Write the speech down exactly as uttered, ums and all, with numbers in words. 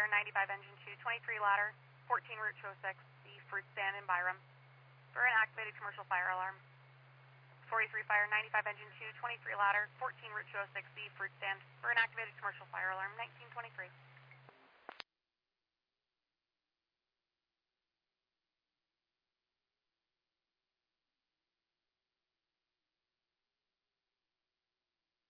ninety-five engine two, twenty-three ladder, fourteen route two oh six, the fruit stand in Byram. For an activated commercial fire alarm. forty-three fire, ninety-five engine two, twenty-three ladder, fourteen route two oh six, the fruit stand. For an activated commercial fire alarm, nineteen twenty-three.